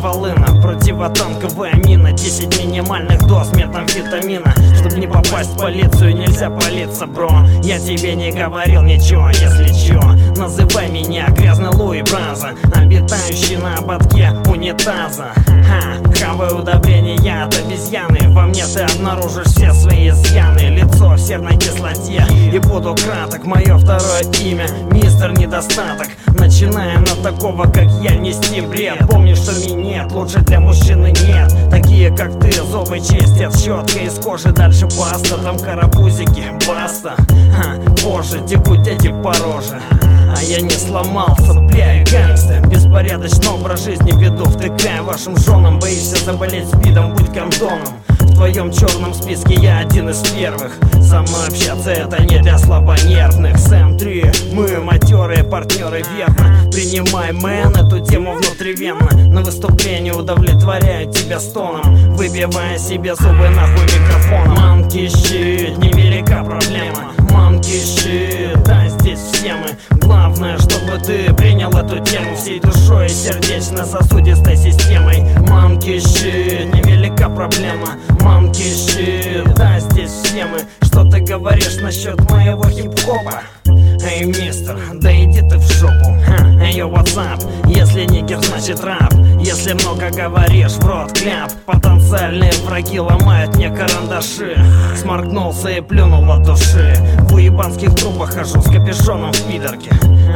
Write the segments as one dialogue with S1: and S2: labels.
S1: волына, противотанковая мина, 10 минимальных доз метамфетамина. Чтоб не попасть в полицию, нельзя палиться, бро. Я тебе не говорил ничего, если чё. Называй меня грязный Луи Браза, обитающий на ободке унитаза. Хаваю удобрения от обезьяны, во мне ты обнаружишь все свои изъяны. Лицо в серной кислоте, и буду краток, мое второе имя мистер Недостаток. Начиная на такого, как я, нести бред. Помни, что минет лучше для мужчины нет. Такие, как ты, зубы чистят щеткой из кожи, дальше паста, там карапузики, баста. Позже текут дети по роже, а я не сломался, бля, я гангстер. Беспорядочный образ жизни веду, втыкая вашим женам. Боишься заболеть спидом, будь кондоном. В твоем черном списке я один из первых. Со мной общаться это не для слабонервных. Сэм 3, мы матерые партнеры, верно. Принимай, мэн, эту тему внутривенно. На выступлении удовлетворяю тебя стоном, выбивая себе зубы нахуй микрофоном. Манки щит, невелика проблема. Манки щит, да, здесь все мы. Главное, чтобы ты принял эту тему всей душой и сердечно-сосудистой системой. Манки щит, невелика проблема. Манки щит, да, здесь все мы. Что ты говоришь насчет моего хип-хопа? Эй, мистер, да иди ты в жопу. Эй, WhatsApp, если нигер, значит рап. Если много говоришь, в рот кляп. Потенциальные враги ломают мне карандаши. Сморгнулся и плюнул от души. В уебанских трубах хожу с капюшоном в пидорке.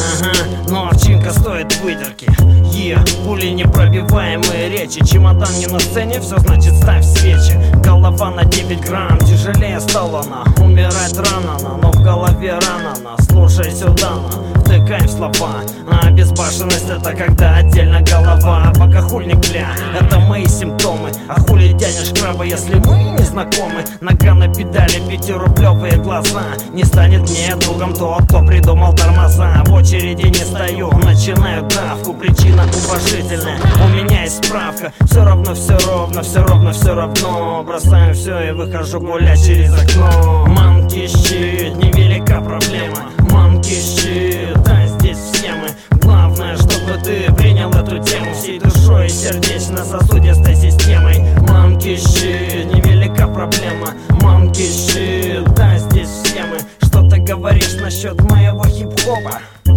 S1: Но овчинка стоит выдерки. Пули непробиваемые речи. Чемодан не на сцене, все значит ставь свечи. Голова на 9 грамм, тяжелее стала она. Умирать рано она, но в голове рано она. Слушай сюда, втыкай в слова. А безбашенность это когда отдельно голова. Богохульник, бля, это мои симптомы. А хули тянешь краба, если мы не знакомы? Нога на педали, 5-рублевые глаза. Не станет мне другом тот, кто придумал тормоза. В очереди не стою, начинаю давку. Причина уважительная, у меня есть справка. Все равно, все ровно, все ровно, все равно. Бросаю все и выхожу гулять через окно. Манки щит, невелика проблема. Манки щит, да, здесь все мы. Главное, чтобы ты принял эту тему всей душой и сердечно-сосудистой системой. Манки щит, невелика проблема. Манки щит, да, здесь все мы. Что ты говоришь насчет моего хип-хопа?